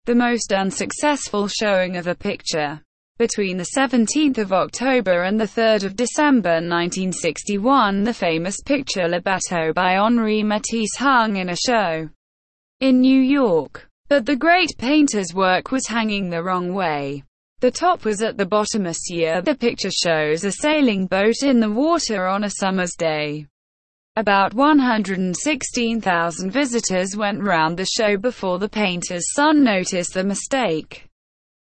the most unsuccessful showing of a picture. Between the 17th of October and the 3rd of December 1961, the famous picture Le Bateau by Henri Matisse hung in a show in New York. But the great painter's work was hanging the wrong way. The top was at the bottom. Monsieur, the picture shows a sailing boat in the water on a summer's day. About 116,000 visitors went round the show before the painter's son noticed the mistake.